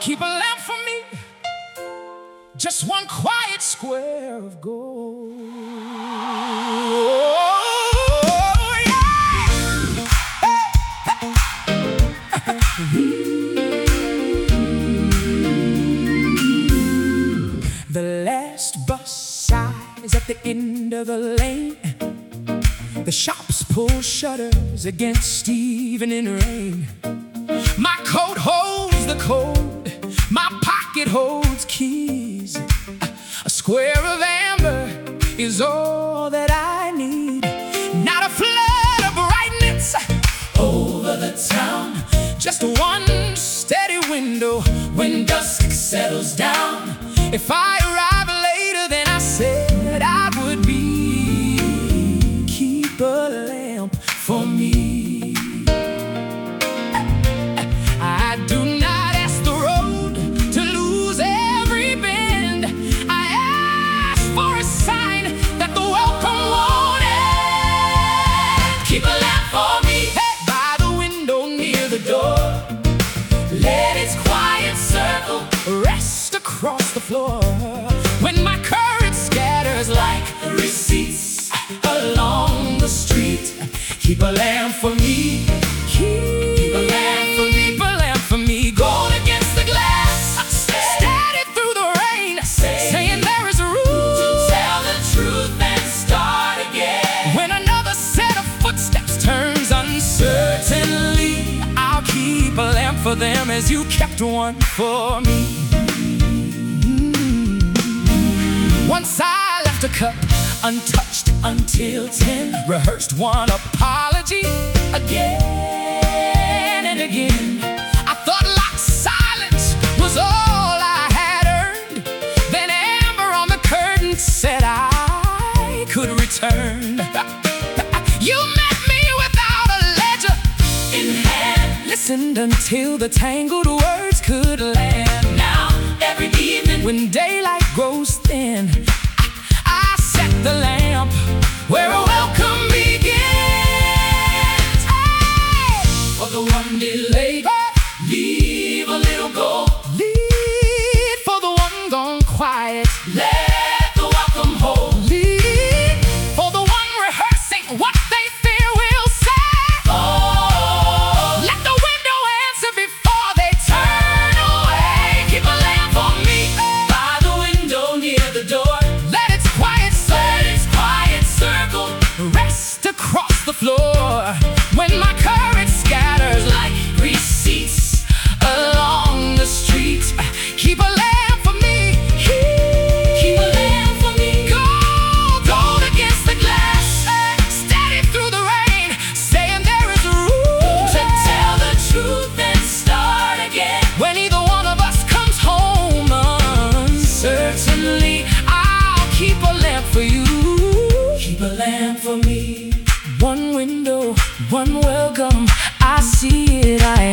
keep a lamp for me, just one quiet square of gold. The last bus sighs at the end of the lane. The shops pull shutters against evening rain. My coat holds the code, my pocket holds keys. A square of amber is all that I need. Not a flood of brightness over the town, just one steady window when dusk settles down. If I arrive later than I said I would be, keep a lamp for me. I do not ask the road to lose every bend. I ask for a sign that the welcome won't end. Keep a lamp for me, hey, by the window near the door. Let its quiet circle rest across the floor. When my courage scatters like receipts along the street, keep a lamp for me. Keep a lamp for me. Keep a lamp for me. Gold against the glass, steady through the rain, saying there is room to tell the truth and start again. When another set of footsteps turns uncertainly, I'll keep a lamp for them as you kept one for me. Once I left a cup untouched until 10, rehearsed one apology again and again. I thought locked silence was all I had earned. Then amber on the curtain said I could return. You met me without a ledger in hand, listened until the tangled words could land. Now every evening when daylight grows thin, I set the lamp where a welcome begins. Hey! For the one delayed, leave a little gold. Lead for the one gone quiet, let the welcome hold. Lead for the one rehearsing what they fear will say. Oh, let the window answer before they turn away. Keep a lamp for me by the window near the door. Let its quiet circle rest across the floor. When my courage scatters like receipts along the street, keep a lamp for me. Keep a lamp for me. Gold against the glass, steady through the rain, saying there is room to tell the truth and start again. When either one of us comes home uncertainly, I'll keep a lamp for you. Keep a lamp for me. One window, one welcome, I see it, I